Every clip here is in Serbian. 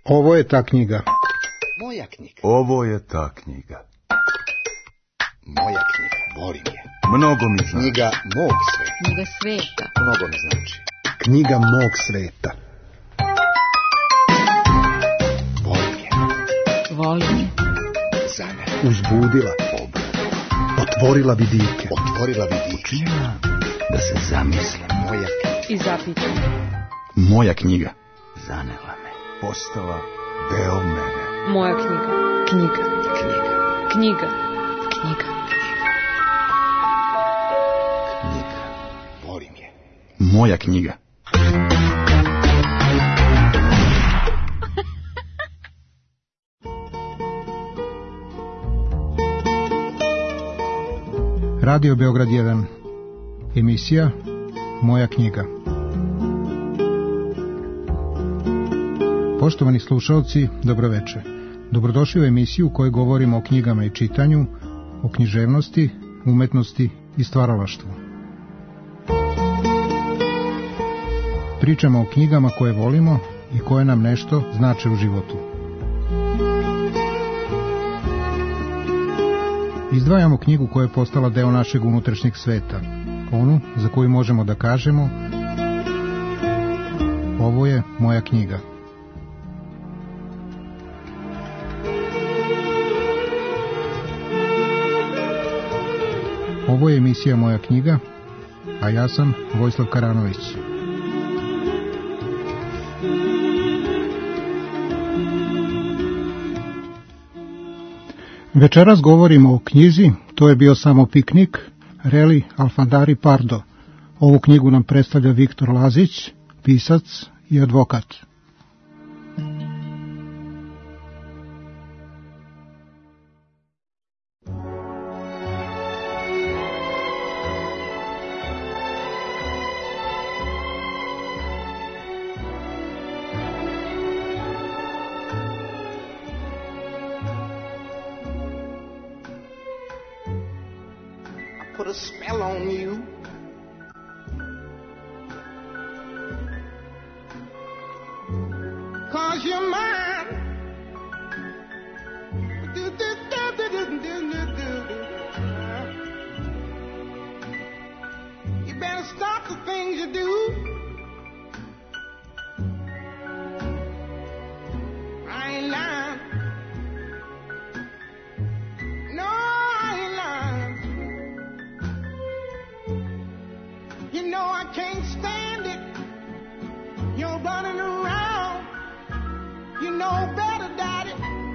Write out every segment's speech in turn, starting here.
Ovo je ta knjiga. Moja knjiga. Ovo je ta knjiga. Moja knjiga. Volim je. Mnogo mi znači. Knjiga mog sveta. Knjiga sveta. Mnogo mi znači. Knjiga mog sveta. Volim je. Volim je. Za mene. Uzbudila. Otvorila vidike. Otvorila vidike. Učinila da se zamislim. Moja knjiga. I zapitam. Moja knjiga. Zanela me. Postala deo mene. Moja knjiga. Knjiga. Knjiga. Knjiga. Knjiga. Knjiga. Volim je. Moja knjiga. Radio Beograd 1. Emisija Moja knjiga. Poštovani slušalci, dobroveče. Dobrodošli u emisiju u kojoj govorimo o knjigama i čitanju, o književnosti, umetnosti i stvaralaštvu. Pričamo o knjigama koje volimo i koje nam nešto znače u životu. Izdvajamo knjigu koja je postala deo našeg unutrašnjeg sveta, onu za koju možemo da kažemo: ovo je moja knjiga. Ovo je emisija Moja knjiga, a ja sam Vojislav Karanović. Večeras govorimo o knjizi To je bio samo piknik, Reli Alfandari Pardo. Ovu knjigu nam predstavlja Viktor Lazić, pisac i advokat. Put a spell on you. Cause you're mine. You better stop the things you do. I ain't lying. No, I ain't lying. You know I can't stand it. You're running around. You know better, Daddy.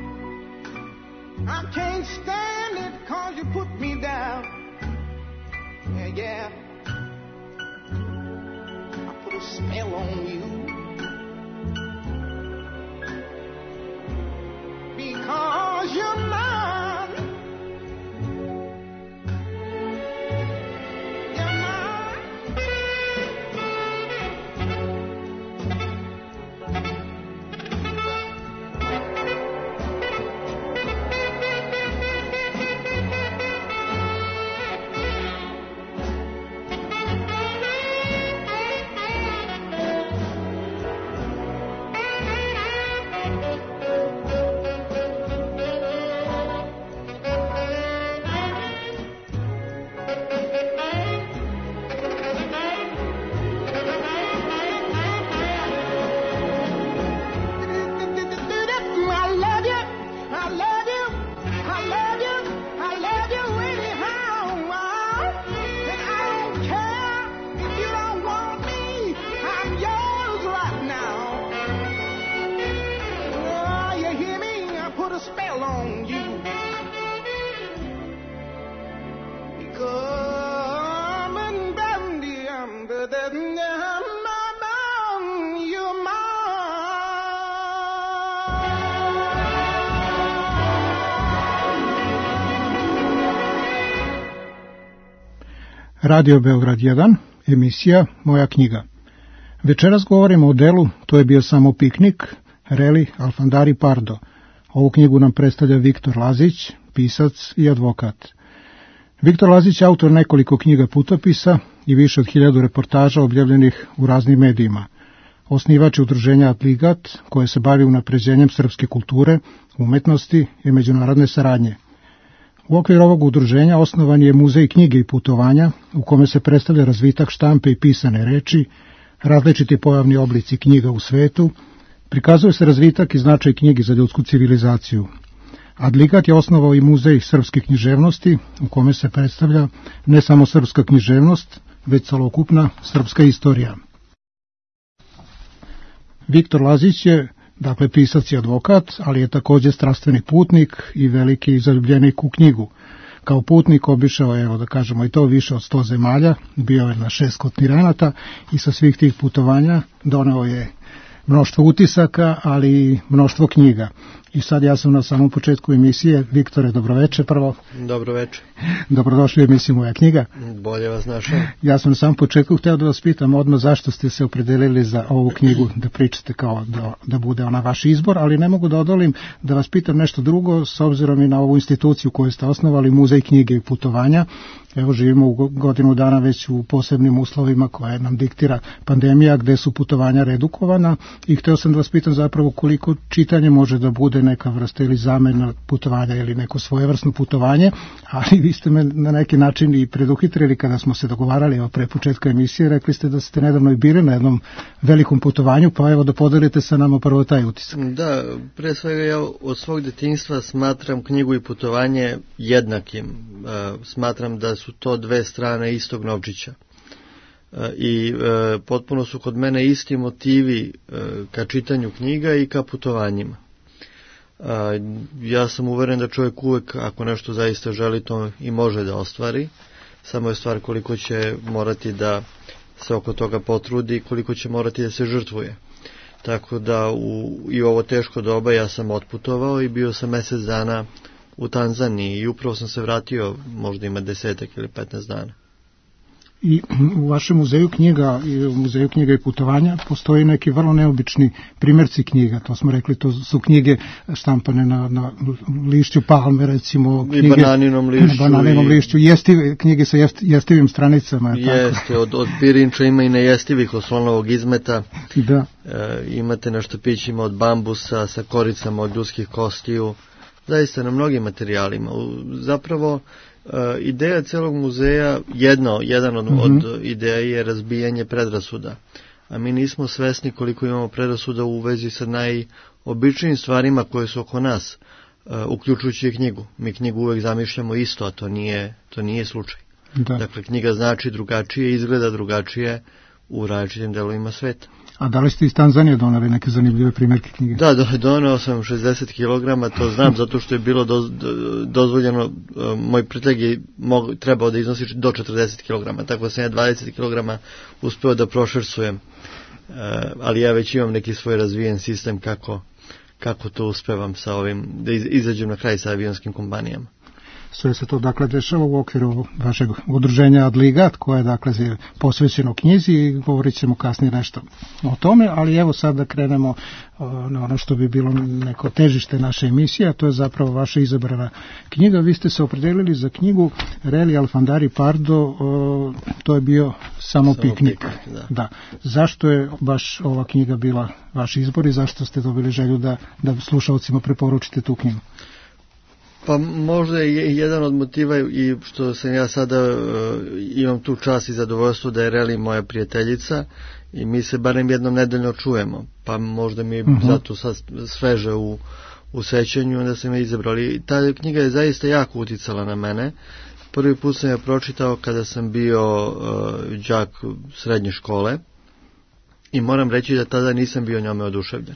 I can't stand it 'cause you put me down. Yeah, yeah. I put a spell on you. Because you're mine. Radio Beograd 1, emisija Moja knjiga. Večeras govorimo o delu To je bio samo piknik, Reli Alfandari Pardo. Ovu knjigu nam predstavlja Viktor Lazić, pisac i advokat. Viktor Lazić je autor nekoliko knjiga putopisa i više od 1000 reportaža objavljenih u raznim medijima. osnivač je udruženja Adligat, koje se bavi unapređenjem srpske kulture, umetnosti i međunarodne saradnje. U okviru ovog udruženja osnovan je muzej knjige i putovanja, u kome se predstavlja razvitak štampe i pisane reči, različiti pojavni oblici knjiga u svetu, prikazuje se razvitak i značaj knjigi za ljudsku civilizaciju. Adligat je osnovao i muzej srpske književnosti, u kome se predstavlja ne samo srpska književnost, već celokupna srpska istorija. Viktor Lazić je, dakle, pisac i advokat, ali je također strastveni putnik i veliki zaljubljenik u knjigu. Kao putnik obišao je, evo da kažemo i to, više od 100 zemalja, bio je na 6 kontinenata i sa svih tih putovanja doneo je mnoštvo utisaka, ali i mnoštvo knjiga. I sad ja sam na samom početku emisije. Viktore, dobroveče prvo. Dobroveče. Dobrodošli u emisiju Moja knjiga. Bolje vas našao. Ja sam na samom početku hteo da vas pitam odmah zašto ste se opredelili za ovu knjigu, da pričate kao da bude ona vaš izbor, ali ne mogu da odolim da vas pitam nešto drugo, s obzirom i na ovu instituciju koju ste osnovali, Muzej knjige i putovanja. Evo, živimo u godinu dana već u posebnim uslovima koje nam diktira pandemija, gde su putovanja redukovana, i hteo sam da vas pitam zapravo koliko čitanje može da bude neka vrsta ili zamena putovanja ili neko svojevrsno putovanje, ali vi ste me na neki način i preduhitrili kada smo se dogovarali pre početka emisije. Rekli ste da ste nedavno i bili na jednom velikom putovanju, pa evo da podelite sa nama prvo taj utisak. Da, pre svega ja od svog detinjstva smatram knjigu i putovanje jednakim. Smatram da su to dve strane istog novčića. I potpuno su kod mene isti motivi ka čitanju knjiga i ka putovanjima. Ja sam uveren da čovjek uvek, ako nešto zaista želi, to i može da ostvari. Samo je stvar koliko će morati da se oko toga potrudi, koliko će morati da se žrtvuje. Tako da i ovo teško doba ja sam otputovao i bio sam mjesec dana u Tanzaniji i upravo sam se vratio, možda ima 10 ili 15 dana. I u vašem muzeju knjiga i u muzeju knjiga i putovanja postoji neki vrlo neobični primjerci knjiga. To smo rekli, to su knjige štampane na lišću palme, recimo knjige, i bananinom lišću, knjige sa jestivim stranicama. Jeste, od pirinča ima i nejestivih od slonovog izmeta. Da. Imate na štapićima od bambusa sa koricama od ljudskih kostiju. Zaista na mnogim materijalima. Zapravo ideja celog muzeja, jedan od ideja je razbijanje predrasuda. A mi nismo svesni koliko imamo predrasuda u vezi sa najobičnijim stvarima koje su oko nas, uključujući i knjigu. Mi knjigu uvek zamišljamo isto, a to nije slučaj. Da. Dakle, knjiga znači drugačije, izgleda drugačije u različitim delovima sveta. A da li ste iz Tanzanije doneli neke zanimljive primjerke knjige? Da, doneo sam 60 kg, to znam zato što je bilo dozvoljeno, moj preteg je trebao da iznosi do 40 kg, tako da sam ja 20 kg uspeo da prošersujem, ali ja već imam neki svoj razvijen sistem kako to uspevam sa ovim, da izađem na kraj sa avionskim kompanijama. Sve se to dakle dešava u okviru vašeg udruženja Adligat, koje je dakle posvećeno knjizi, i govorit ćemo kasnije nešto o tome, ali evo sad da krenemo na ono što bi bilo neko težište naše emisije, a to je zapravo vaša izabrana knjiga. Vi ste se opredelili za knjigu Reli Alfandari Pardo, to je bio samo piknik. Da. Zašto je baš ova knjiga bila vaš izbor i zašto ste dobili želju da slušalcima preporučite tu knjigu? Pa možda je jedan od motiva i što sam ja sada imam tu čast i zadovoljstvo da je Reli moja prijateljica i mi se barem jednom nedeljno čujemo, pa možda mi je zato sad sveže u sećanju, onda sam je izabrali. Ta knjiga je zaista jako uticala na mene. Prvi put sam je pročitao kada sam bio đak srednje škole i moram reći da tada nisam bio njome oduševljen.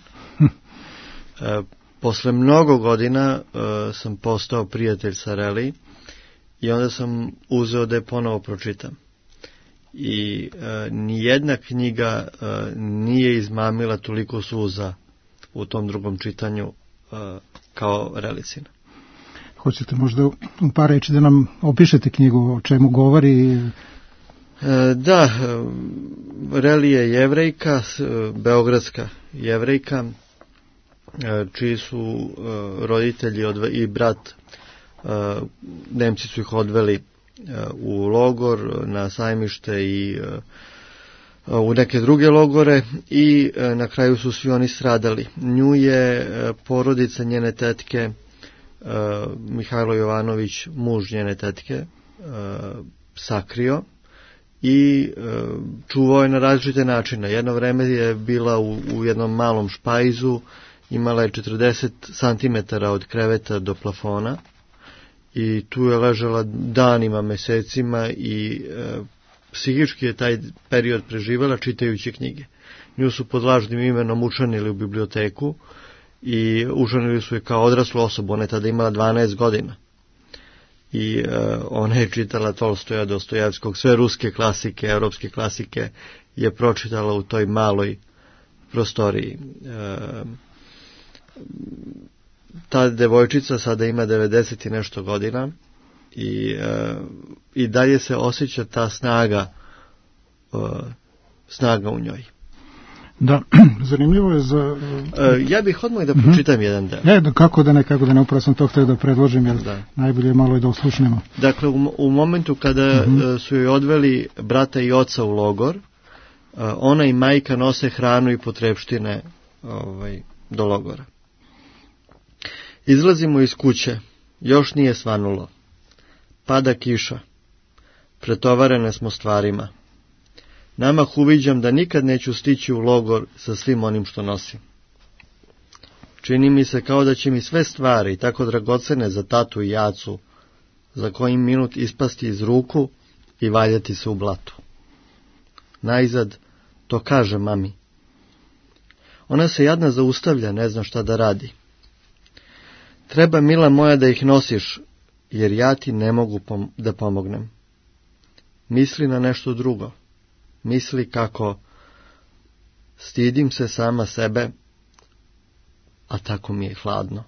Posle mnogo godina sam postao prijatelj sa Reli i onda sam uzeo da je ponovo pročitam. I nijedna knjiga nije izmamila toliko suza u tom drugom čitanju kao Relicina. Hoćete možda u par reči da nam opišete knjigu, o čemu govori? Da, Reli je Jevrejka, beogradska Jevrejka, čiji su roditelji i brat, Nemci su ih odveli u logor, na Sajmište i u neke druge logore i na kraju su svi oni stradali. Nju je porodica njene tetke, Mihajlo Jovanović, muž njene tetke, sakrio i čuvao je na različite načine. Jedno vreme je bila u jednom malom špajzu, imala je 40 cm od kreveta do plafona i tu je ležala danima, mesecima i psihički je taj period preživjela čitajući knjige. Nju su pod lažnim imenom učlanili u biblioteku i učlanili su je kao odraslu osobu. Ona je tada imala 12 godina. I ona je čitala Tolstoja, Dostojevskog, sve ruske klasike, evropske klasike je pročitala u toj maloj prostoriji. Ta devojčica sada ima 90 i nešto godina i dalje se osjeća ta snaga u njoj. Da, zanimljivo je za... ja bih odmah da pročitam jedan deo. Kako da ne, upravo sam to htio da predložim, jer najbolje je malo i da uslušnemo. Dakle, u momentu kada su joj odveli brata i oca u logor, ona i majka nose hranu i potrepštine do logora. Izlazimo iz kuće, još nije svanulo. Pada kiša, pretovarene smo stvarima. Namah uviđam da nikad neću stići u logor sa svim onim što nosim. Čini mi se kao da će mi sve stvari, tako dragocene za tatu i jacu, za koji minut ispasti iz ruku i valjati se u blatu. Najzad to kaže mami. Ona se jadna zaustavlja, ne zna šta da radi. Treba, mila moja, da ih nosiš, jer ja ti ne mogu da pomognem. Misli na nešto drugo. Misli kako stidim se sama sebe, a tako mi je hladno.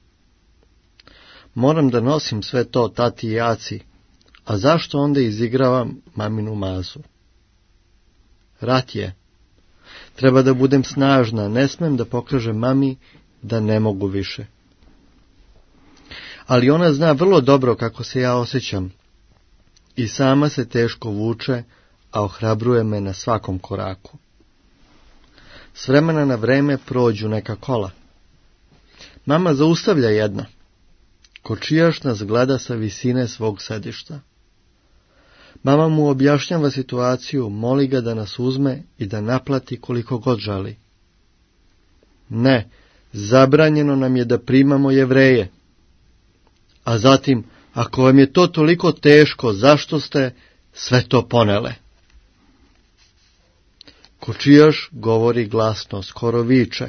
Moram da nosim sve to, tati i jaci, a zašto onda izigravam maminu mazu? Rat je. Treba da budem snažna, ne smem da pokažem mami da ne mogu više. Ali ona zna vrlo dobro kako se ja osjećam i sama se teško vuče, a ohrabruje me na svakom koraku. S vremena na vreme prođu neka kola. Mama zaustavlja jedna. Kočijaš nas gleda sa visine svog sedišta. Mama mu objašnjava situaciju, moli ga da nas uzme i da naplati koliko god žali. Ne, zabranjeno nam je da primamo Jevreje. A zatim, ako vam je to toliko teško, zašto ste sve to ponele? Kočijaš govori glasno, skoro viče.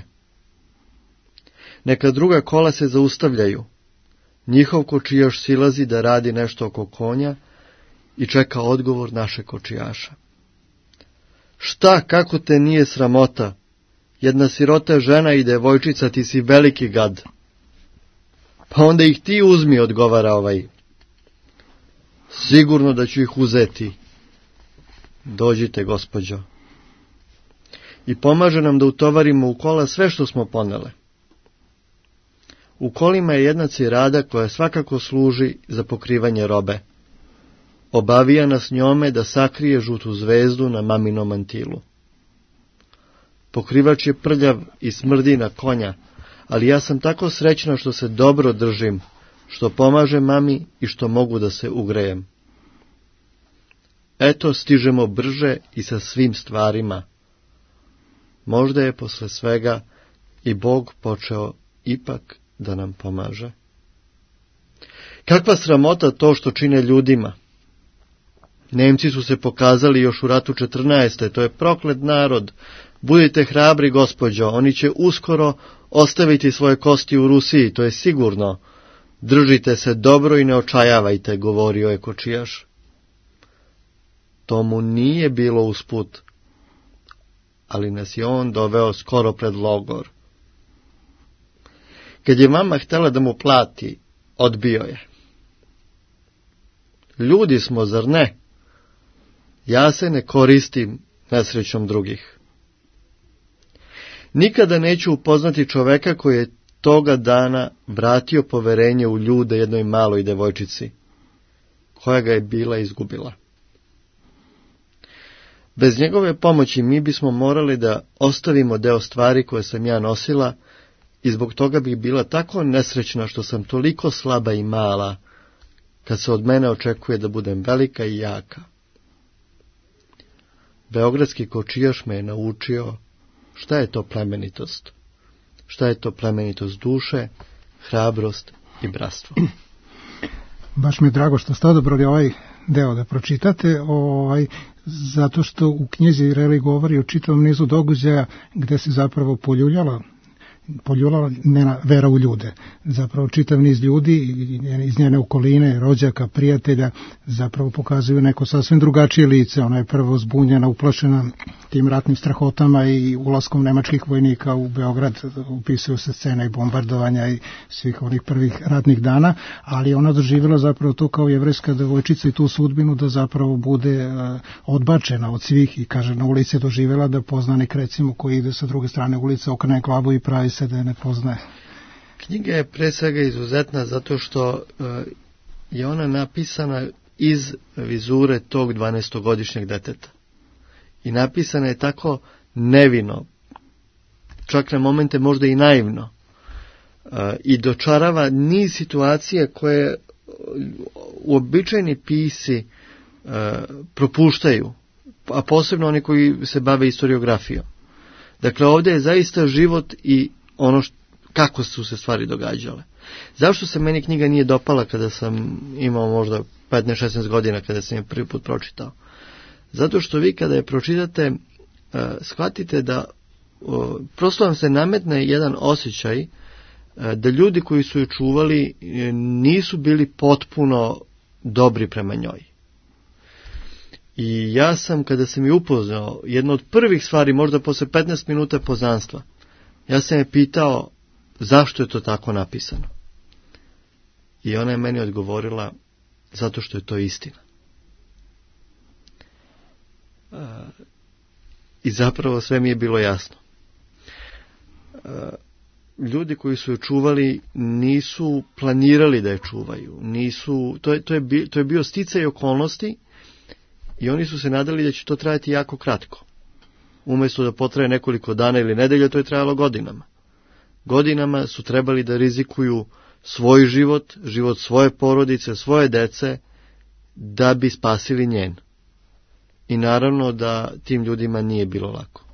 Neka druga kola se zaustavljaju. Njihov kočijaš silazi da radi nešto oko konja i čeka odgovor naše kočijaša. Šta, kako te nije sramota? Jedna sirota žena i devojčica, ti si veliki gad. Pa onda ih ti uzmi, odgovara ovaj. Sigurno da ću ih uzeti. Dođite, gospođo. I pomaže nam da utovarimo u kola sve što smo ponele. U kolima je jedna cirada koja svakako služi za pokrivanje robe. Obavija nas njome da sakrije žutu zvezdu na maminom mantilu. Pokrivač je prljav i smrdi na konja, ali ja sam tako srećna što se dobro držim, što pomažem mami i što mogu da se ugrejem. Eto, stižemo brže i sa svim stvarima. Možda je posle svega i Bog počeo ipak da nam pomaže. Kakva sramota to što čine ljudima. Nemci su se pokazali još u ratu 14. To je proklet narod. Budite hrabri, gospođo, oni će uskoro ostaviti svoje kosti u Rusiji, to je sigurno. Držite se dobro i ne očajavajte, govorio je kočijaš. To mu nije bilo usput, ali nas je on doveo skoro pred logor. Kad je mama htjela da mu plati, odbio je. Ljudi smo, zar ne? Ja se ne koristim nesrećom drugih. Nikada neću upoznati čoveka koji je toga dana vratio poverenje u ljude jednoj maloj devojčici, koja ga je bila izgubila. Bez njegove pomoći mi bismo morali da ostavimo deo stvari koje sam ja nosila i zbog toga bih bila tako nesrećna što sam toliko slaba i mala kad se od mene očekuje da budem velika i jaka. Beogradski kočijaš me je naučio šta je to plemenitost. Šta je to plemenitost duše, hrabrost i bratstvo. Baš mi je drago što ste odabrali ovaj deo da pročitate, zato što u knjizi Reli govori o čitavom nizu događaja gde se zapravo poljuljala njena vera u ljude. Zapravo čitav niz ljudi iz njene okoline, rođaka, prijatelja, zapravo pokazuju neko sasvim drugačije lice. Ona je prvo zbunjena, uplašena tim ratnim strahotama i ulaskom nemačkih vojnika u Beograd, upisuju se scene i bombardovanja i svih onih prvih ratnih dana, ali ona doživjela zapravo to kao jevrejska devojčica i tu sudbinu da zapravo bude odbačena od svih i kaže na ulici je doživjela da poznanik recimo koji ide sa druge strane ulice okrene glavu i pravi se da je ne poznaje. Knjiga je pre svega izuzetna zato što je ona napisana iz vizure tog 12-godišnjeg deteta. I napisana je tako nevino, čak na momente možda i naivno. I dočarava niz situacije koje uobičajeni pisci propuštaju, a posebno oni koji se bave historiografijom. Dakle, ovdje je zaista život i ono kako su se stvari događale. Zašto se meni knjiga nije dopala kada sam imao možda 15-16 godina kada sam je prvi put pročitao? Zato što vi kada je pročitate, shvatite da prosto vam se nametne jedan osjećaj da ljudi koji su je čuvali nisu bili potpuno dobri prema njoj. I ja sam, kada sam je upoznao, jedna od prvih stvari, možda posle 15 minuta poznanstva, ja sam je pitao zašto je to tako napisano. I ona je meni odgovorila zato što je to istina. I zapravo sve mi je bilo jasno. Ljudi koji su je čuvali nisu planirali da je čuvaju. To je bio sticaj okolnosti i oni su se nadali da će to trajati jako kratko. Umjesto da potraje nekoliko dana ili nedelja, to je trajalo godinama. Godinama su trebali da rizikuju svoj život, život svoje porodice, svoje dece, da bi spasili njen. I naravno da tim ljudima nije bilo lako.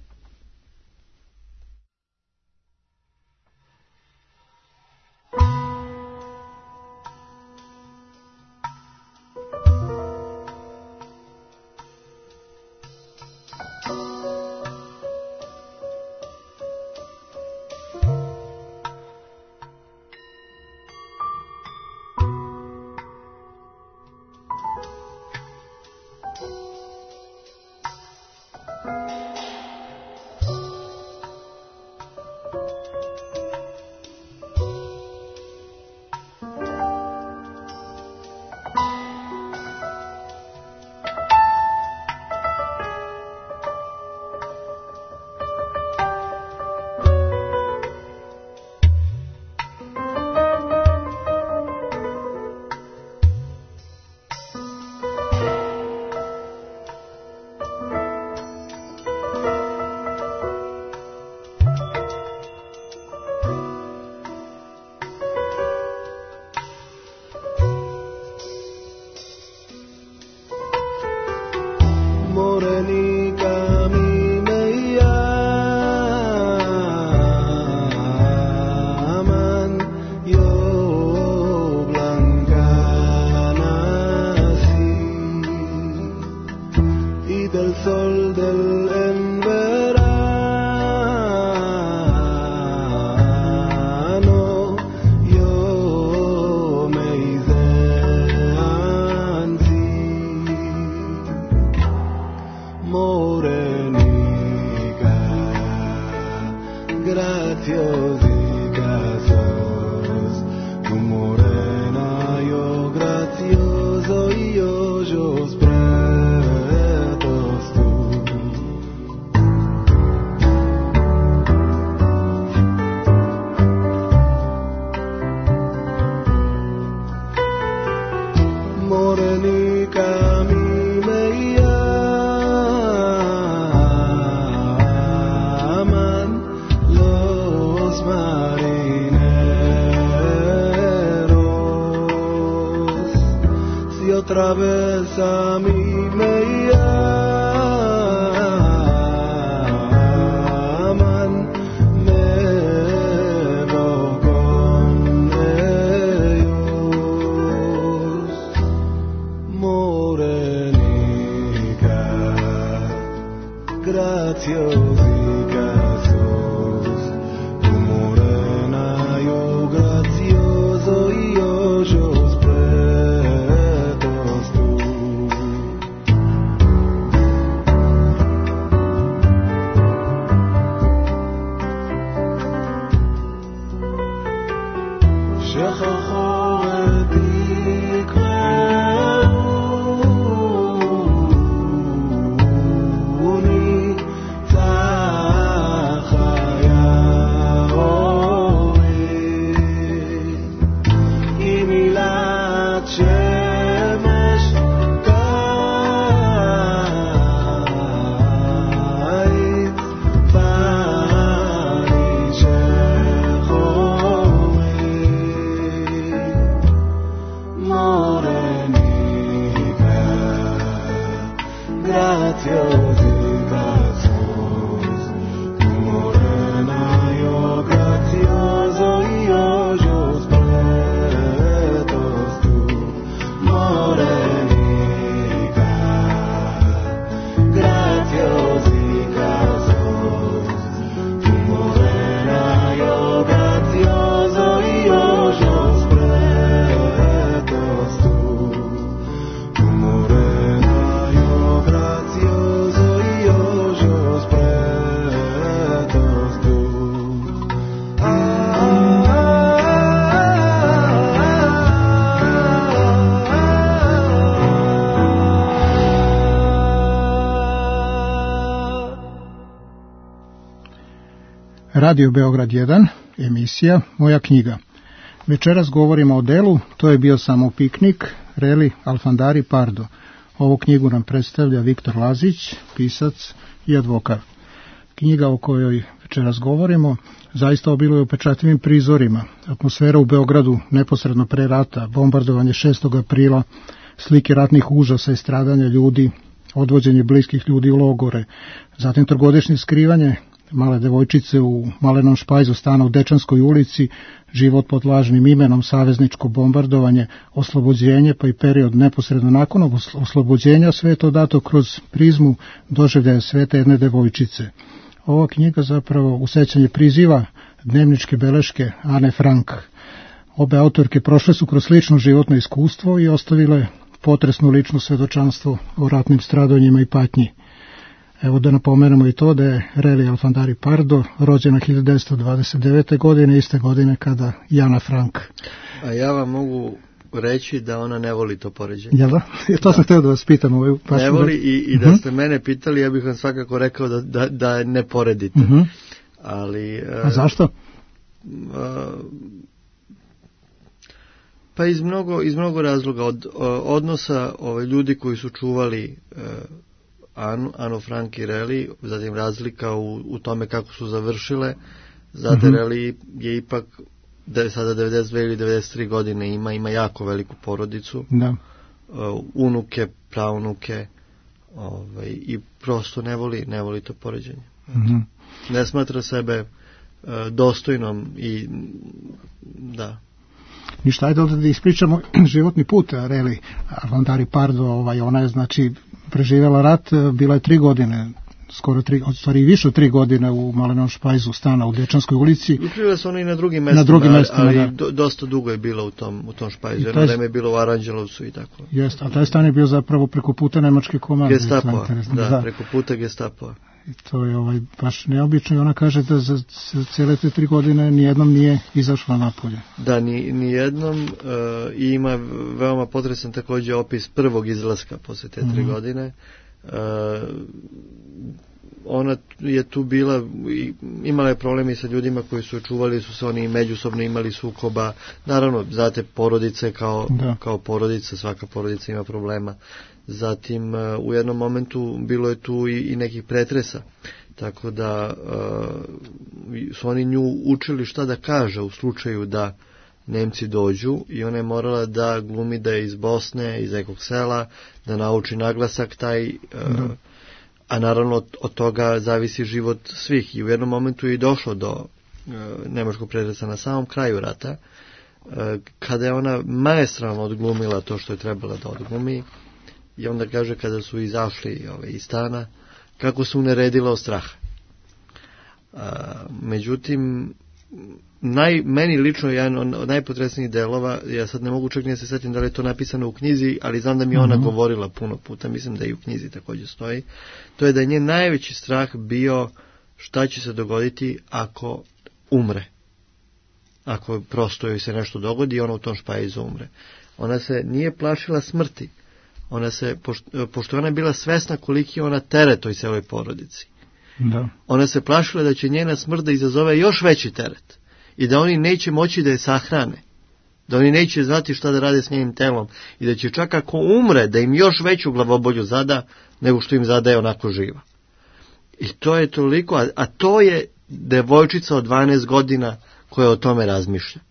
otra vez a mí me llaman, me voy con ellos, morenica, graciosica sos, tu morena, yo gracioso y ojos pretos tú. Radio Beograd 1, emisija Moja knjiga. Večeras govorimo o delu, to je bio samo piknik, Reli Alfandari Pardo. Ovu knjigu nam predstavlja Viktor Lazić, pisac i advokat. Knjiga o kojoj večeras govorimo zaista obiluje upečatljivim prizorima. Atmosfera u Beogradu neposredno pre rata, bombardovanje 6. aprila, slike ratnih užasa i stradanja ljudi, odvođenje bliskih ljudi u logore, zatim trogodišnje skrivanje male devojčice u malenom špajzu stana u Dečanskoj ulici, život pod lažnim imenom, savezničko bombardovanje, oslobođenje pa i period neposredno nakon oslobođenja, sve je to dato kroz prizmu doživljaja sveta jedne devojčice. Ova knjiga zapravo u sećanje priziva dnevničke beleške Ane Frank. Obe autorke prošle su kroz slično životno iskustvo i ostavile potresno lično svedočanstvo o ratnim stradanjima i patnji. Evo da napomenemo i to da je Reli Alfandari Pardo rođena 1929. godine, iste godine kada i Ana Frank. A ja vam mogu reći da ona ne voli to poređenje. Jel da? To sam htio da vas pitam. Ne voli i da ste mene pitali, ja bih vam svakako rekao da ne poredite. Ali, a zašto? Pa iz mnogo razloga. Od odnosa ljudi koji su čuvali Anu Frank i Reli, zatim razlika u tome kako su završile. Zato Reli je ipak sada 92 ili 93 godine ima jako veliku porodicu, da. Unuke, praunuke, i prosto ne voli to poređenje. Ne smatra sebe dostojnom i da. Ništa, ajde da ispričamo životni put Reli Alfandari Pardo. Ona je znači preživjela rat, bila je 3 godine, skoro 3, od stvari više od 3 godine u malenom špajzu stana u Dečanskoj ulici. Ukrila se ona i na drugim mestima, ali dosta dugo je bila u tom špajzu. Jedno vreme je bilo u Aranđelovcu i tako. Jeste, a taj stan je bio zapravo preko puta nemačke komande. Gestapoa, da, preko puta Gestapoa. I to je baš neobično i ona kaže da za cijele te 3 godine nijednom nije izašla napolje. Da, nijednom i ima veoma potresan također opis prvog izlaska posle te 3 godine. Ona je tu bila, imala je problemi sa ljudima koji su čuvali, su se oni međusobno imali sukoba. Naravno, znate, porodice kao porodica, svaka porodica ima problema. Zatim, u jednom momentu bilo je tu i nekih pretresa, tako da su oni nju učili šta da kaže u slučaju da Nemci dođu i ona je morala da glumi da je iz Bosne, iz nekog sela, da nauči naglasak taj, a naravno od toga zavisi život svih. I u jednom momentu je došlo do nemačkog pretresa na samom kraju rata, kada je ona maestralno odglumila to što je trebala da odglumi. I onda kaže, kada su izašli iz stana, kako su uneredila od straha. Međutim, meni lično jedan od najpotresnijih delova, ja sad ne mogu čak ni da se setim da li je to napisano u knjizi, ali znam da mi je ona govorila puno puta, mislim da i u knjizi također stoji, to je da je njen najveći strah bio šta će se dogoditi ako umre. Ako prosto joj se nešto dogodi i ona u tom špajzu umre. Ona se nije plašila smrti. Ona se, pošto ona je bila svesna koliki je ona teret toj celoj porodici. Da. Ona se plašila da će njena smrt da izazove još veći teret i da oni neće moći da je sahrane, da oni neće znati šta da rade s njenim telom i da će čak ako umre da im još veću glavobolju zada nego što im zadaje onako živa. I to je toliko, a to je devojčica od 12 godina koja o tome razmišlja.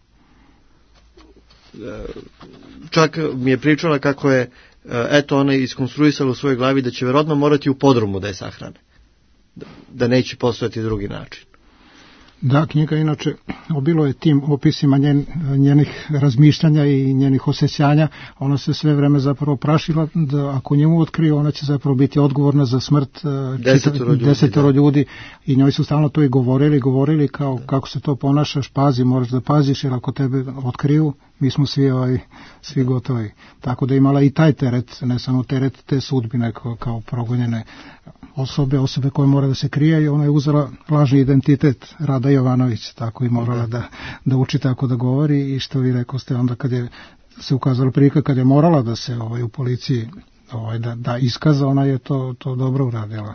Čak mi je pričala kako je ona iskonstruisala u svojoj glavi da će vjerojatno morati u podrumu da je sahrane. Da neće postojati drugi način. Da, knjiga inače obilo je tim opisima njenih razmišljanja i njenih osjećanja. Ona se sve vreme zapravo prašila da ako njemu otkrije, ona će zapravo biti odgovorna za smrt 10 ljudi. I njoj su stalno to i govorili kao kako se to ponašaš, pazi, moraš da paziš, jer ako tebe otkriju, mi smo svi gotovi. Tako da imala i taj teret, ne samo teret te sudbine kao progonjene osobe koje mora da se krije, i ona je uzela lažni identitet Rada Jovanović, tako i morala da uči tako da govori. I što vi rekoste, onda kad je se ukazala prilika, kad je morala da se u policiji da iskaza, ona je to dobro uradila.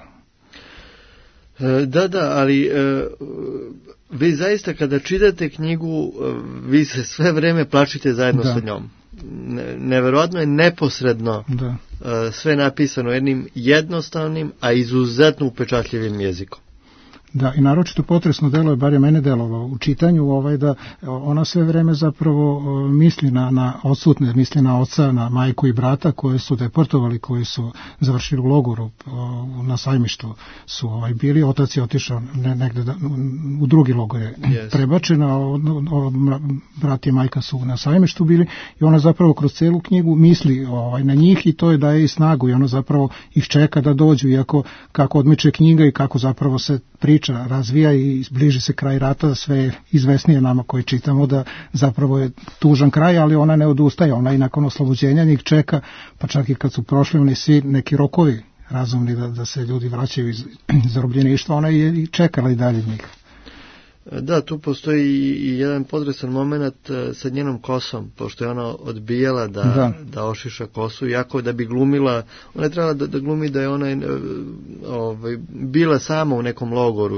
Da, ali vi zaista kada čitate knjigu, vi se sve vreme plačite zajedno sa njom. Neverovatno je neposredno sve napisano jednim jednostavnim, a izuzetno upečatljivim jezikom. Da, i naročito potresno delo je, bar je mene delovalo u čitanju, da ona sve vreme zapravo misli na odsutne, misli na oca, na majku i brata koje su deportovali, koji su završili u logoru na Sajmištu su bili. Otac je otišao negde u drugi logor je prebačen, a brat i majka su na Sajmištu bili, i ona zapravo kroz celu knjigu misli na njih, i to je daje i snagu, i ona zapravo ih čeka da dođu, iako kako odmiče knjiga i kako zapravo se priča razvija i bliži se kraj rata, sve je izvesnije nama koji čitamo da zapravo je tužan kraj, ali ona ne odustaje, ona i nakon oslobođenja njih čeka, pa čak i kad su prošli oni svi neki rokovi razumni da se ljudi vraćaju iz zarobljeništva, ona je i čekala i dalje njih. Da, tu postoji i jedan podresan moment sa njenom kosom, pošto je ona odbijala da ošiša kosu, iako da bi glumila, ona je trebala da glumi da je ona bila sama u nekom logoru,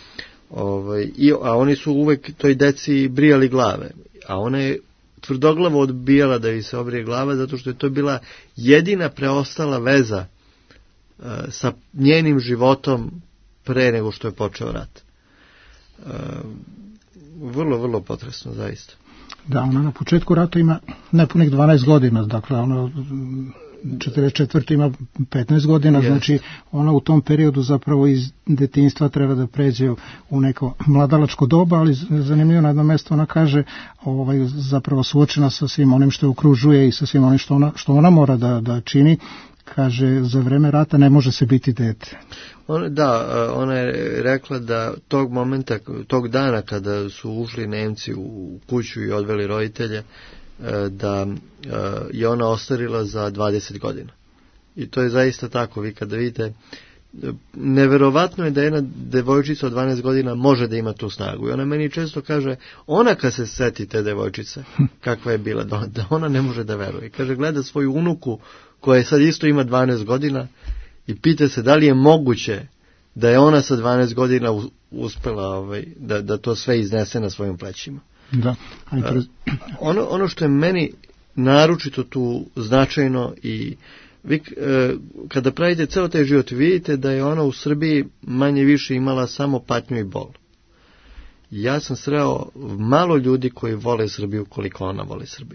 a oni su uvek toj deci brijali glave, a ona je tvrdoglavo odbijala da joj se obrije glava, zato što je to bila jedina preostala veza sa njenim životom pre nego što je počeo rat. Vrlo, vrlo potresno, zaista. Da, ona na početku rata ima nepunih 12 godina, dakle ona 44. ima 15 godina, znači ona u tom periodu zapravo iz detinjstva treba da pređe u neko mladalačko doba, ali zanimljivo na jedno mjesto ona kaže zapravo suočena sa svim onim što je okružuje i sa svim onim što ona mora da čini. Kaže, za vreme rata ne može se biti dete. Ona je rekla da tog momenta, tog dana kada su ušli Nemci u kuću i odveli roditelje, da je ona ostarila za 20 godina. I to je zaista tako. Vi kada vidite, neverovatno je da jedna devojčica od 12 godina može da ima tu snagu. I ona meni često kaže, ona kad se seti te devojčice, kakva je bila, da ona ne može da veruje. Kaže, gleda svoju unuku koja sad isto ima 12 godina i pita se da li je moguće da je ona sa 12 godina uspela da to sve iznese na svojim plećima. Da. Ono što je meni naročito tu značajno, i vi kada pravite ceo taj život vidite da je ona u Srbiji manje više imala samo patnju i bol. ja sam sreo malo ljudi koji vole Srbiju koliko ona voli Srbiju.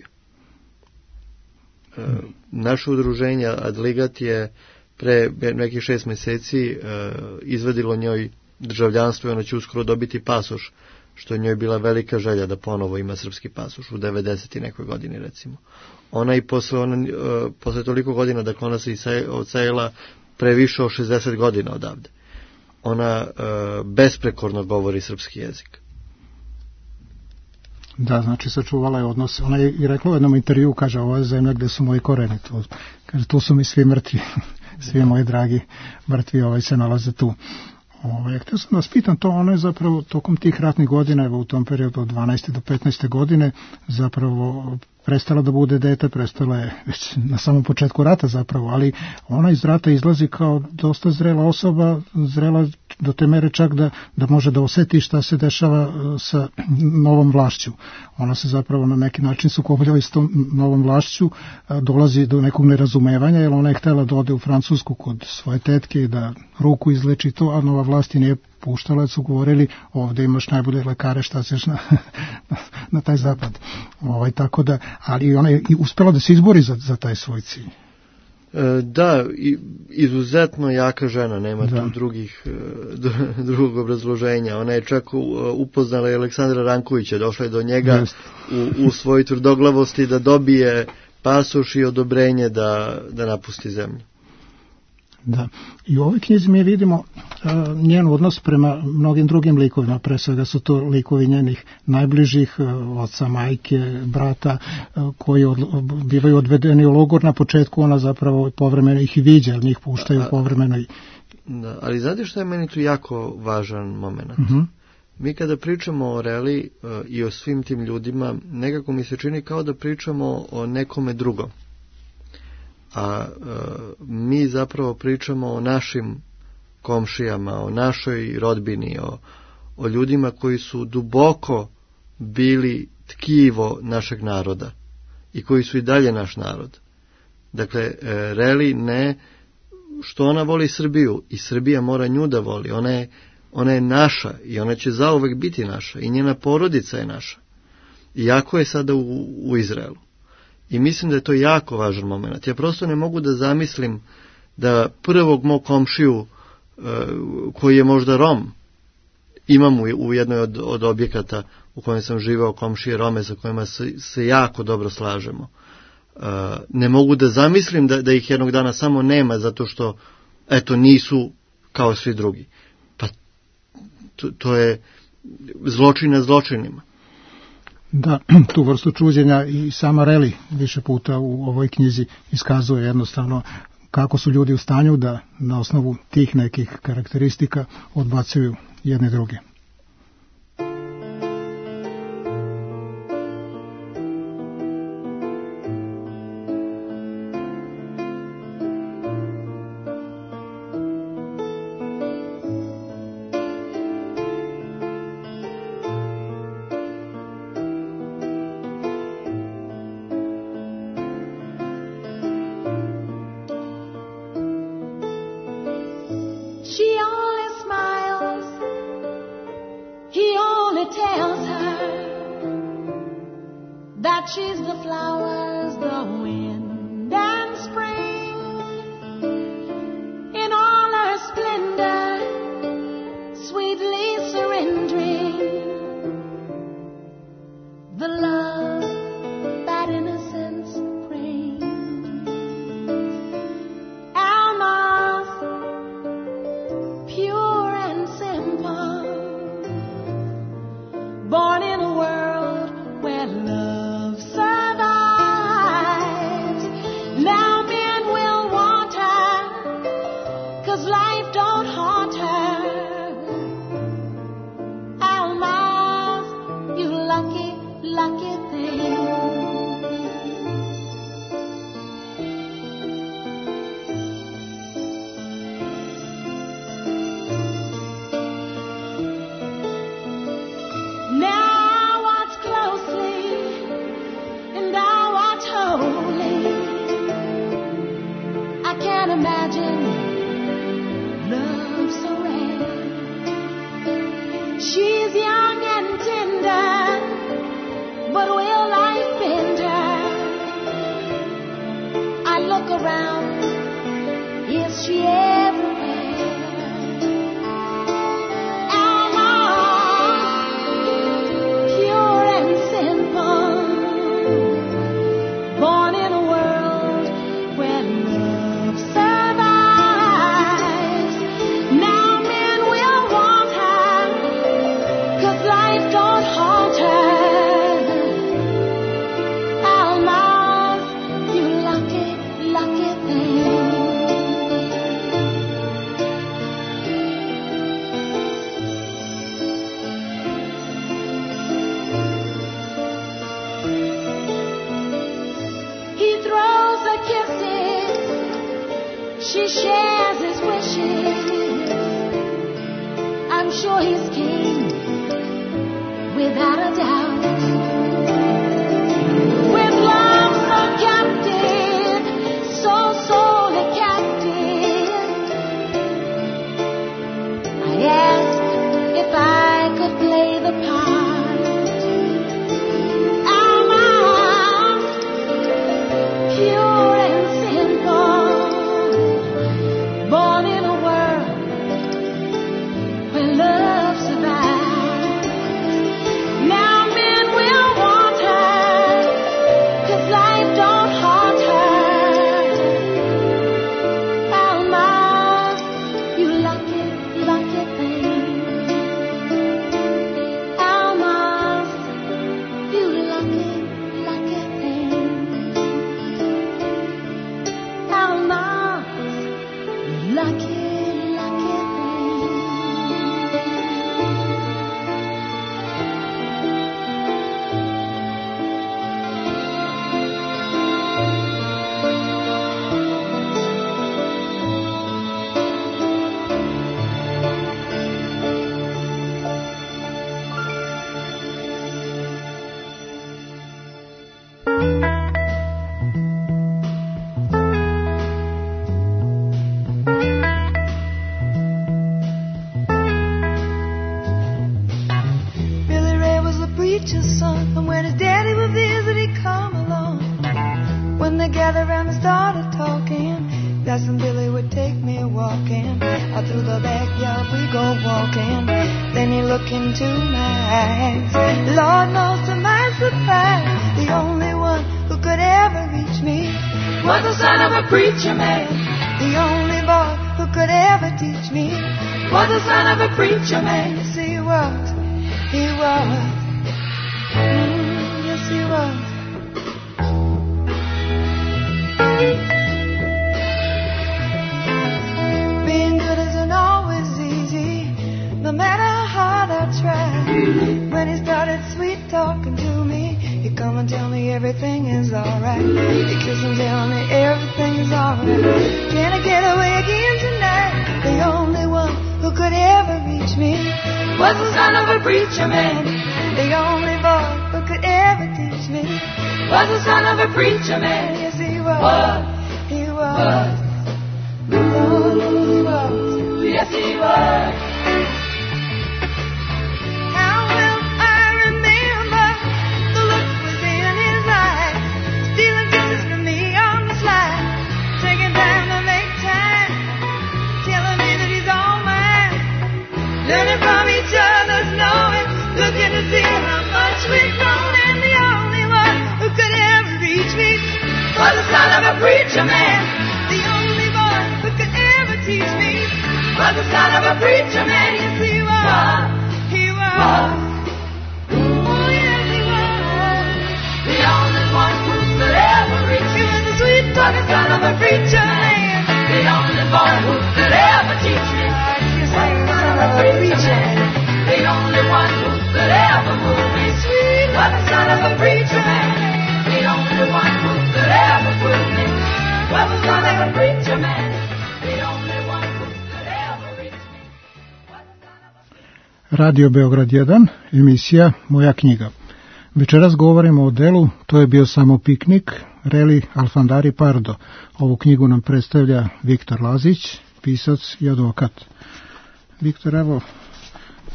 Naše udruženje Adligat je pre nekih 6 meseci izvadilo njoj državljanstvo i ona će uskoro dobiti pasoš, što je njoj bila velika želja da ponovo ima srpski pasoš u 90. nekoj godini recimo. Ona i posle toliko godina, dakle ona se odsejela pre više od 60 godina odavde. Ona besprekorno govori srpski jezik. Da, znači sačuvala je odnos. Ona je i rekla u jednom intervju, kaže, ovo je zemlja gde su moji koreni. Kaže, tu su mi svi mrtvi, svi moji dragi mrtvi se nalaze tu. Htio sam da vas pitam to, ona je zapravo tokom tih ratnih godina, evo u tom periodu od 12. do 15. godine, zapravo prestala da bude dete, prestala je već na samom početku rata zapravo, ali ona iz rata izlazi kao dosta zrela osoba, zrela do te mere čak da može da oseti šta se dešava sa novom vlašću. Ona se zapravo na neki način sukobljava s tom novom vlašću, dolazi do nekog nerazumevanja, jer ona je htela da ode u Francusku kod svoje tetke i da ruku izleči to, a nova vlast je nije puštala, su govorili ovde imaš najbolje lekare, šta ćeš na taj zapad. Tako da, ali ona je i uspela da se izbori za taj svoj cilj. Da, izuzetno jaka žena, nema tu drugog obrazloženja. Ona je čak upoznala i Aleksandra Rankovića, došla je do njega u svojoj tvrdoglavosti da dobije pasoš i odobrenje da napusti zemlju. Da, i u ovoj knjizi mi vidimo njen odnos prema mnogim drugim likovima, pre svega su to likovi njenih najbližih, oca, majke, brata, koji bivaju odvedeni u logor na početku, ona zapravo povremeno ih i viđa, jer njih puštaju povremeno. Da, ali znate što je meni tu jako važan moment? Mi kada pričamo o Reli i o svim tim ljudima, nekako mi se čini kao da pričamo o nekome drugom. A mi zapravo pričamo o našim komšijama, o našoj rodbini, o ljudima koji su duboko bili tkivo našeg naroda i koji su i dalje naš narod. Dakle, Reli ne što ona voli Srbiju i Srbija mora nju da voli, ona je naša i ona će zauvek biti naša i njena porodica je naša. Iako je sada u Izraelu. I mislim da je to jako važan moment. Ja prosto ne mogu da zamislim da prvog mog komšiju, koji je možda Rom, imam u jednoj od objekata u kojem sam živeo, komšije Rome sa kojima se jako dobro slažemo. Ne mogu da zamislim da ih jednog dana samo nema zato što nisu kao svi drugi. Pa to je zločin na zločinima. Da, tu vrstu čuđenja i sama Reli više puta u ovoj knjizi iskazuje jednostavno kako su ljudi u stanju da na osnovu tih nekih karakteristika odbacuju jedne druge. She's young and But will life bender? I look around, is she everywhere? Alma, pure and simple, born in a world where love survives. Now men will want her, 'cause life don't haunt her. Alma, you lucky, lucky thing. He throws her kisses, she shares his wishes. I'm sure he's king, without a doubt. With love so captive, so sorely captive, I asked if I could play the part. Alma, pure and simple, born in a world where love survives. Now men will want her, 'cause life don't haunt her. Alma, you lucky, lucky thing. Alma, you lucky, lucky thing. Alma, lucky, lucky thing. Billy Ray was the preacher's son, and when his daddy would visit, he'd come along. When they gathered around and started talking, Cousin Billy would take me walking. Out through the backyard we go walking. Then he looked into my eyes. Lord knows to my surprise, the only one who could ever reach me was the son of a preacher man. The only boy who could ever teach me was the son of a preacher man. Yes, he was. He was. Yes, he was. Being good isn't always easy, no matter how hard I try. When he started sweet talking to me, he'd come and tell me everything is alright. He'd kiss and tell me everything is alright. Can I get away again tonight? The only one who could ever reach me was the son of a preacher man. The only boy who could ever teach me was the son of a preacher man. Yes, he was. He was. Oh, he was. Yes, he was. How will I remember the look was in his eyes, stealing kisses from me on the slide, taking time to make time, telling me that he's all mine, learning from each other's knowing, looking to see how much we've grown, and the only one who could ever reach me was the son of a preacher man. The only boy who could ever teach me was the son of a preacher man. Yes, he was. He was. Oh, yes, he was. The only one who could ever reach me was the sweet talking son of a preacher man. The only boy who could ever teach me was the son of a preacher man. The only one who could ever move me sweet was the son of a preacher man. The only one who could ever prove me was the son of a preacher man. The only one who could ever reach me was the son of a... Radio Beograd 1, emisija Moja knjiga. Večeras govorimo o delu To je bio samo piknik, Reli Alfandari Pardo. Ovu knjigu nam predstavlja Viktor Lazić, pisac i advokat. Viktor, evo,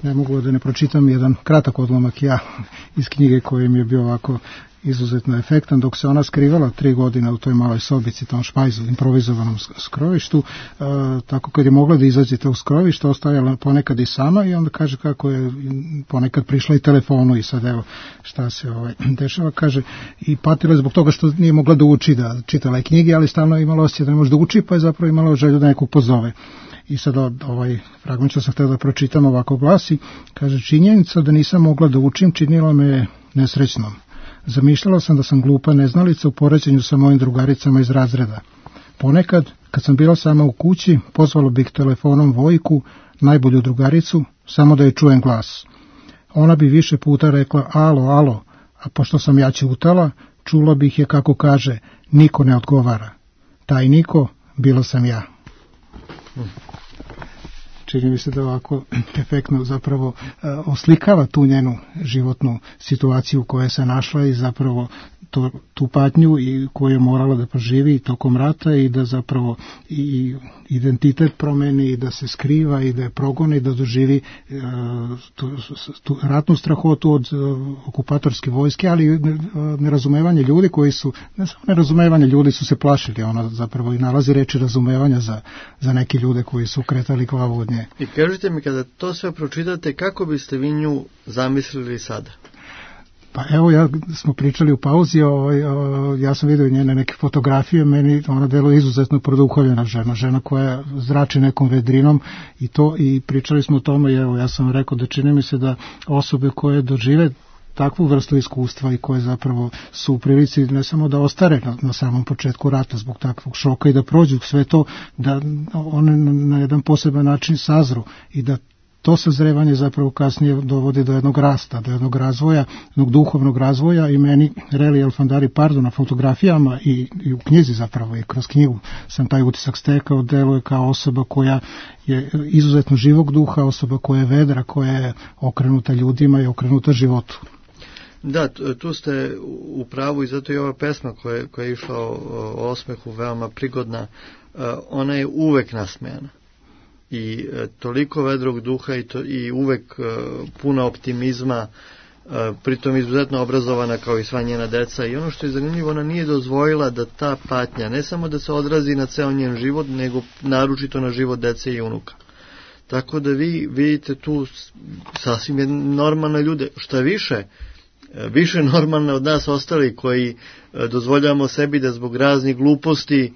ne mogu da ne pročitam jedan kratak odlomak ja iz knjige koji mi je bio ovako izuzetno efektan, dok se ona skrivala 3 godine u toj maloj sobici, tom špajzu, improvizovanom skrovištu, tako kad je mogla da izađe to skrovište, ostajala ponekad i sama i onda kaže kako je ponekad prišla i telefonu i sad evo šta se dešava, kaže, i patila je zbog toga što nije mogla da uči, da čitala je knjige, ali stalno je imala osjećaj da ne može da uči, pa je zapravo imala želju da nekog pozove. I sad ovaj fragment što sam htio da pročitam ovako glasi, kaže, činjenica da nisam mogla da učim činila me nesrećnom. Zamišljala sam da sam glupa neznalica u poređenju sa mojim drugaricama iz razreda. Ponekad, kad sam bila sama u kući, pozvala bih telefonom Vojku, najbolju drugaricu, samo da je čujem glas. Ona bi više puta rekla alo, alo, a pošto sam ja ćutala, čula bih je kako kaže, niko ne odgovara. Taj niko, bila sam ja. Čini mi se da ovako efektno zapravo oslikava tu njenu životnu situaciju u kojoj se našla i zapravo tu patnju i koju je morala da proživi tokom rata i da zapravo i identitet promeni i da se skriva i da je progoni, da doživi tu ratnu strahotu od okupatorske vojske, ali nerazumevanje ljudi koji su, ne samo nerazumevanje ljudi su se plašili, ona zapravo i nalazi reči razumevanja za neke ljude koji su kretali glavu od nje. I kažite mi, kada to sve pročitate, kako biste vi nju zamislili sada? Pa evo, smo pričali u pauzi, ja sam vidio njene neke fotografije, meni ona deluje izuzetno produhovljena žena koja zrači nekom vedrinom i pričali smo o tome i evo, ja sam rekao da čini mi se da osobe koje dožive takvu vrstu iskustva i koje zapravo su u prilici ne samo da ostare na samom početku rata zbog takvog šoka i da prođu sve to, da one na jedan poseban način sazru i da to sazrevanje zapravo kasnije dovodi do jednog rasta, do jednog razvoja, jednog duhovnog razvoja i meni Reli Alfandari Pardo na fotografijama i u knjizi zapravo i kroz knjigu sam taj utisak stekao, deluje kao osoba koja je izuzetno živog duha, osoba koja je vedra, koja je okrenuta ljudima i okrenuta životu. Da, tu ste u pravu i zato je ova pesma koja je išla o osmehu veoma prigodna, ona je uvek nasmejana. I toliko vedrog duha i uvek puna optimizma, pritom izuzetno obrazovana kao i sva njena deca. I ono što je zanimljivo, ona nije dozvojila da ta patnja ne samo da se odrazi na ceo njen život, nego naročito na život dece i unuka. Tako da vi vidite tu sasvim normalne ljude, šta više normalne od nas ostali koji dozvoljavamo sebi da zbog raznih gluposti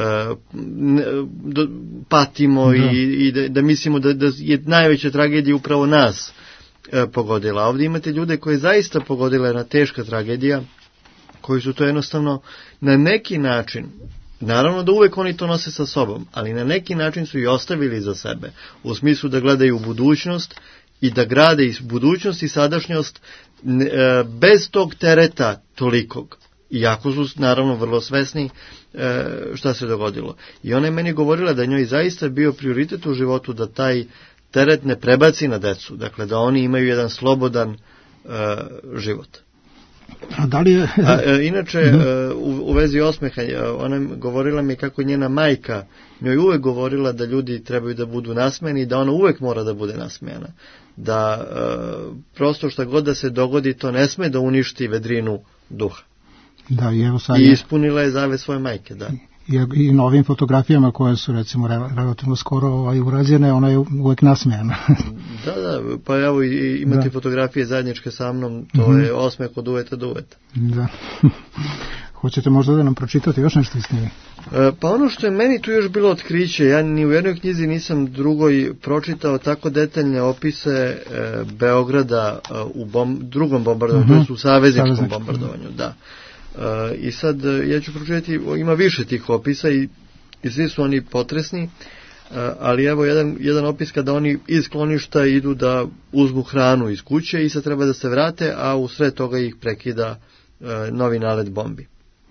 patimo i da mislimo da je najveća tragedija upravo nas pogodila. A ovdje imate ljude koje zaista pogodila jedna teška tragedija, koji su to jednostavno na neki način, naravno da uvek oni to nose sa sobom, ali na neki način su i ostavili za sebe, u smislu da gledaju u budućnost i da grade i budućnost i sadašnjost bez tog tereta tolikog. Iako su naravno vrlo svesni šta se dogodilo. I ona je meni govorila da njoj zaista bio prioritet u životu da taj teret ne prebaci na decu. Dakle, da oni imaju jedan slobodan život. A da li je... Inače, u vezi osmeha, ona govorila mi kako njena majka njoj uvek govorila da ljudi trebaju da budu nasmejani i da ona uvek mora da bude nasmejana. Da prosto šta god da se dogodi, to ne sme da uništi vedrinu duha. Da, i evo sad I ispunila je zavet svoje majke, da. I novim fotografijama koje su recimo relativno skoro urađene, ona je uvek nasmejana. Da, pa evo imate fotografije zajedničke sa mnom, to je osmeh od uveta do uveta. Da. Hoćete možda da nam pročitate još nešto iz knjige? Pa ono što je meni tu još bilo otkriće, ja ni u jednoj knjizi nisam drugoj pročitao tako detaljne opise Beograda u drugom bombardovanju, to je u savezničkom bombardovanju, da. I sad ja ću pročitati, ima više tih opisa i svi su oni potresni, ali evo jedan opis kada oni iz skloništa idu da uzmu hranu iz kuće i sad treba da se vrate, a u sred toga ih prekida novi nalet bombi.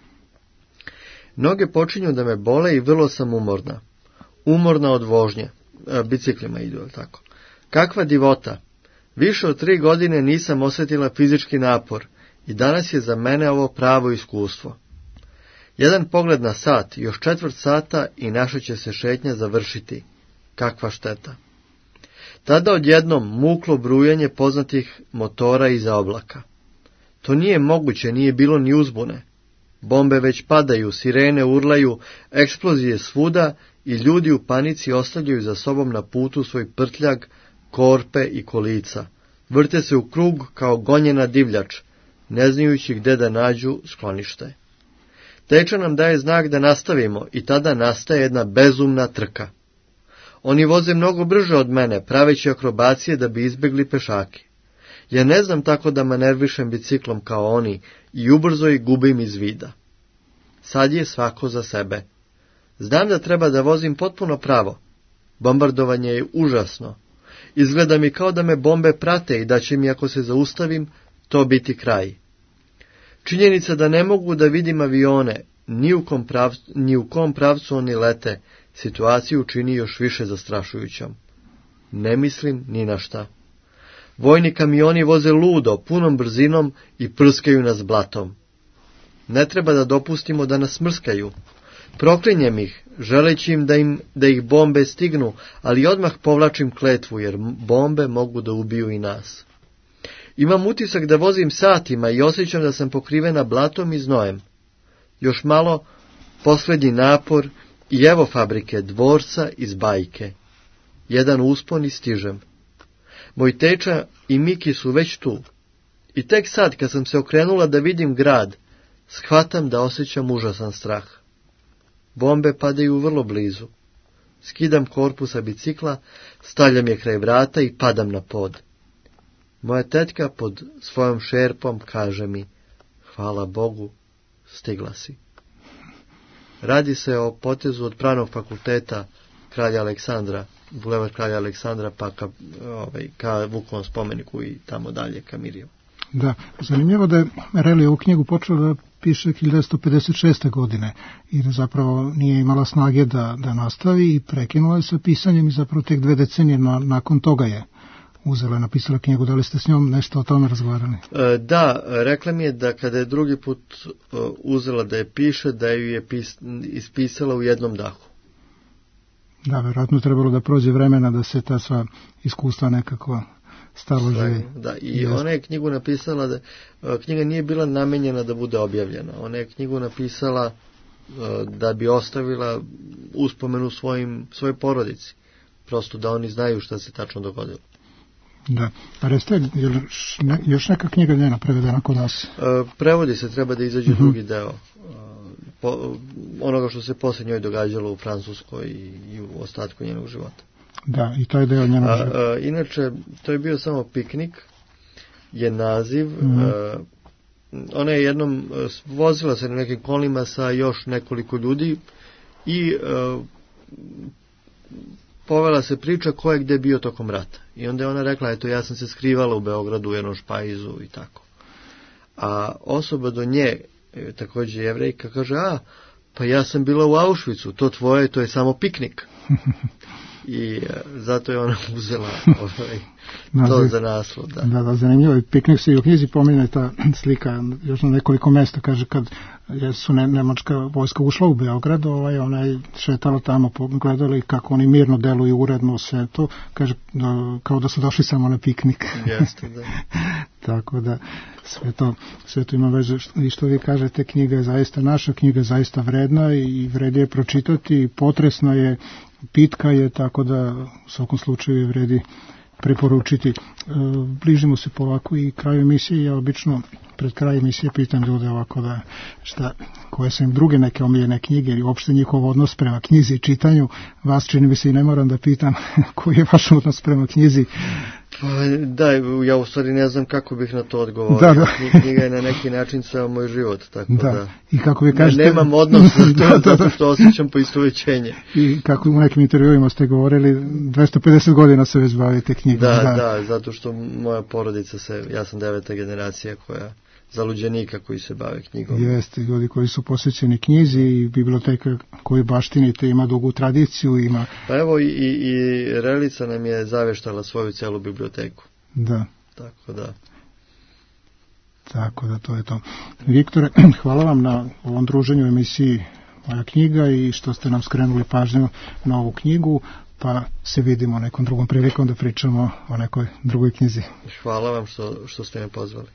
Noge počinju da me bole i vrlo sam umorna. Umorna od vožnje. Biciklima idu, ali tako. Kakva divota. Više od 3 godine nisam osjetila fizički napor i danas je za mene ovo pravo iskustvo. Jedan pogled na sat, još 1/4 sata i naša će se šetnja završiti. Kakva šteta. Tada odjednom muklo brujanje poznatih motora iza oblaka. To nije moguće, nije bilo ni uzbune. Bombe već padaju, sirene urlaju, eksplozije svuda i ljudi u panici ostavljaju za sobom na putu svoj prtljag, korpe i kolica. Vrte se u krug kao gonjena divljač, ne znajući gde da nađu sklonište. Teča nam daje znak da nastavimo i tada nastaje jedna bezumna trka. Oni voze mnogo brže od mene, praveći akrobacije da bi izbegli pešake. Ja ne znam tako da manervišem biciklom kao oni i ubrzo ih gubim iz vida. Sad je svako za sebe. Znam da treba da vozim potpuno pravo. Bombardovanje je užasno. Izgleda mi kao da me bombe prate i da će mi, ako se zaustavim, to biti kraj. Činjenica da ne mogu da vidim avione, ni u kom pravcu oni lete, situaciju čini još više zastrašujućom. Ne mislim ni na šta. Vojni kamioni voze ludo, punom brzinom i prskaju nas blatom. Ne treba da dopustimo da nas mrskaju. Proklinjem ih, želeći im da ih bombe stignu, ali odmah povlačim kletvu, jer bombe mogu da ubiju i nas. Imam utisak da vozim satima i osjećam da sam pokrivena blatom i znojem. Još malo, posljednji napor i evo fabrike, dvorca iz bajke. Jedan uspon i stižem. Moj teča i Miki su već tu. I tek sad, kad sam se okrenula da vidim grad, shvatam da osjećam užasan strah. Bombe padaju vrlo blizu. Skidam korpu sa bicikla, stavljam je kraj vrata i padam na pod. Moja tetka pod svojom šerpom kaže mi: hvala Bogu, stigla si. Radi se o potezu od Pravnog fakulteta Kralja Aleksandra, bulevar Kralja Aleksandra, pa ka Vukovom spomeniku i tamo dalje ka Mirjevu. Da, zanimljivo da je Reli ovu knjigu počela da piše 1956. godine i da zapravo nije imala snage da nastavi i prekinula je sa pisanjem i zapravo tek 2 decenije nakon toga je uzela i napisala knjigu. Da li ste s njom nešto o tome razgovarali? Da, rekla mi je da kada je drugi put uzela da je piše, da ju je ispisala u jednom dahu. Da, vjerojatno trebalo da prođe vremena da se ta sva iskustva nekako stalože. Da, i ona je knjigu napisala, knjiga nije bila namenjena da bude objavljena. Ona je knjigu napisala da bi ostavila uspomenu svojoj porodici. Prosto da oni znaju šta se tačno dogodilo. Da, a reste, još neka knjiga njena prevedena kod nas? Prevodi se, treba da izađe drugi deo. Onoga što se poslije njoj događalo u Francuskoj i u ostatku njenog života. Da, i to je deo njenog života. Inače, to je bio samo piknik, je naziv. Ona je jednom vozila se na nekim kolima sa još nekoliko ljudi i povela se priča ko je gde bio tokom rata. I onda je ona rekla, eto, ja sam se skrivala u Beogradu u jednom špajzu i tako. A osoba do nje, također Jevrejka, kaže, pa ja sam bila u Auschwitzu, to tvoje, to je samo piknik. I zato je ona uzela to za naslov. Da, zanimljivo. Piknik se i u knjizi pominje ta slika još na nekoliko mjesta. Kaže, kad su nemačka vojska ušla u Beograd, ona je šetala tamo, gledali kako oni mirno deluju, uredno sve to. Kaže, kao da su došli samo na piknik. Jeste, da. Tako da sve to ima veze. I što vi kažete, knjiga je zaista naša, knjiga je zaista vredna i vredi je pročitati i potresna je, pitka je, tako da u svakom slučaju vredi preporučiti. Bližimo se polako i kraju emisije. Ja obično pred kraj emisije pitam ljude ovako da koje su im druge neke omiljene knjige ili uopšte njihov odnos prema knjizi i čitanju. Vas čini mi se i ne moram da pitam koji je vaš odnos prema knjizi. Da, ja u stvari ne znam kako bih na to odgovorio. Da. Knjiga je na neki način ceo moj život, tako da. I kako vi kažete, nemam odnos na to zato što osjećam poistovećenje. I kako u nekim intervjuima ste govorili, 250 godina se već bavite knjigom. Da, zato što moja porodica ja sam 9. generacija zaluđenika koji se bave knjigom. Jeste, ljudi koji su posvećeni knjizi i biblioteka koju baštinite ima dugu tradiciju. Pa evo i Relica nam je zaveštala svoju celu biblioteku. Da. Tako da to je to. Viktore, hvala vam na ovom druženju u emisiji Moja knjiga i što ste nam skrenuli pažnju na ovu knjigu. pa se vidimo nekom drugom prilikom da pričamo o nekoj drugoj knjizi. Hvala vam što ste me pozvali.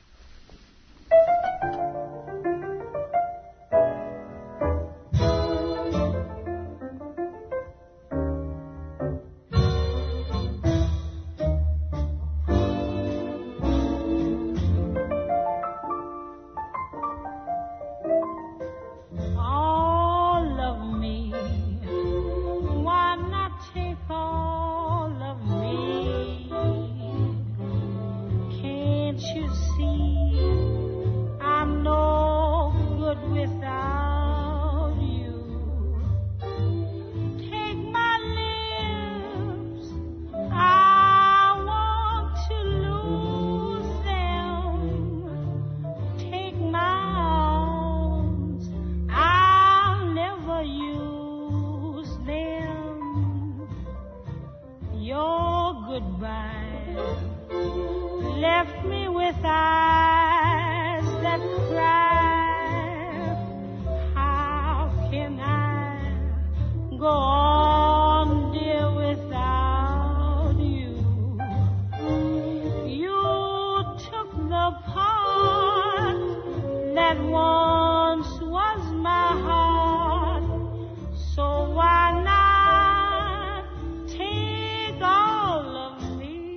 All of me, why not take all of me? Can't you see I'm no good without you? Take my lips, I want to lose them. Take my arms, I'll never use them. Your goodbye left me with eyes that cry. How can I go on, dear, without you? You took the part that once was my heart, so why not take all of me?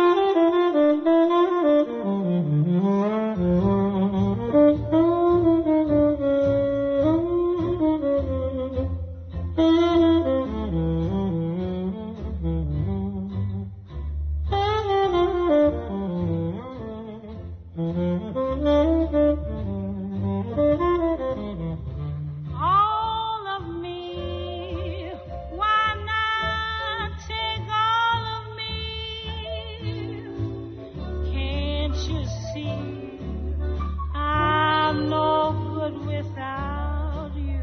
All of me, why not take all of me? Can't you see I'm no good without you?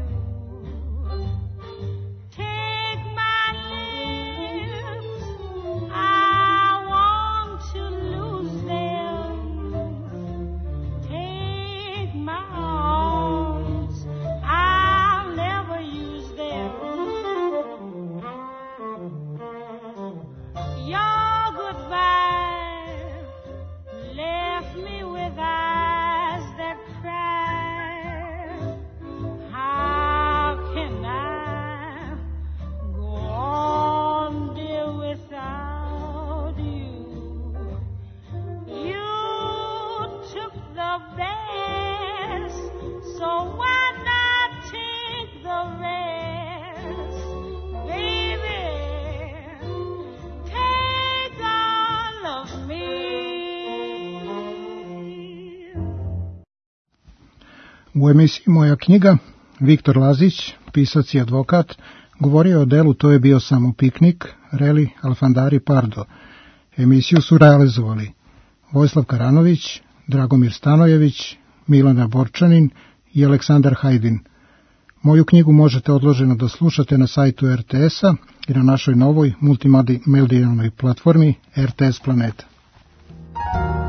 Take my lips, I want to lose them. Take my arms, I'll never use them. Your goodbye left me with eyes that cry. How can I go on, dear, without you? You took the best, so why not take the rest? Baby, take all of me. U emisiji Moja knjiga Viktor Lazić, pisac i advokat, govorio o delu To je bio samo piknik, Reli Alfandari Pardo. Emisiju su realizovali Vojislav Karanović, Dragomir Stanojević, Milana Borčanin i Aleksandar Hajdin. Moju knjigu možete odloženo da slušate na sajtu RTS-a i na našoj novoj multimedijalnoj platformi RTS Planeta.